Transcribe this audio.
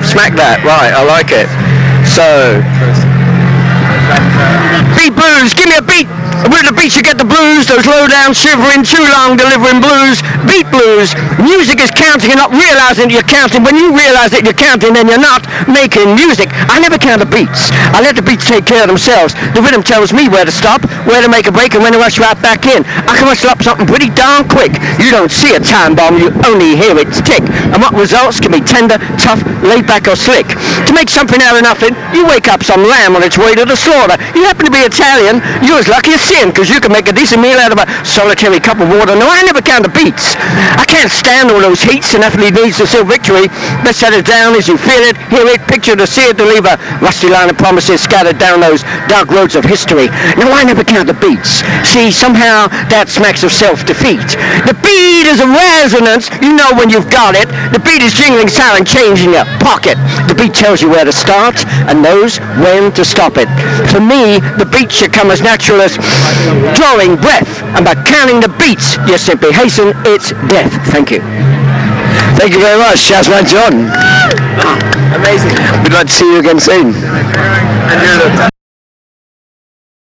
Smack that. Right, I like it. So... Beat blues, give me a beat. With the beat you get the blues, those low down shivering, too long delivering blues. Beat blues. Music is counting, you're not realizing that you're counting. When you realize that you're counting, then you're not making music. I never count the beats. I let the beats take care of themselves. The rhythm tells me where to stop, where to make a break, and when to rush right back in. I can rustle up something pretty darn quick. You don't see a time bomb, you only hear it tick. And what results can be tender, tough, laid back or slick. To make something out of nothing, you wake up some lamb on its way to the slaughter. You happen to be Italian, you're as lucky as sin, because you can make a decent meal out of a solitary cup of water. No, I never count the beats. I can't stand all those heats, and athlete needs to seal victory. Let's set it down as you feel it, hear it, picture it, or see it, to leave a rusty line of promises scattered down those dark roads of history. No, I never count the beats. See, somehow that smacks of self-defeat. The beat is a resonance, you know when you've got it. The beat is jingling silent change in your pocket. The beat tells you where to start and knows when to stop it. For me, the beat should come as natural as drawing breath, and by counting the beats, you simply hasten its death. Thank you. Thank you very much, Jazzman John. Amazing. We'd like to see you again soon.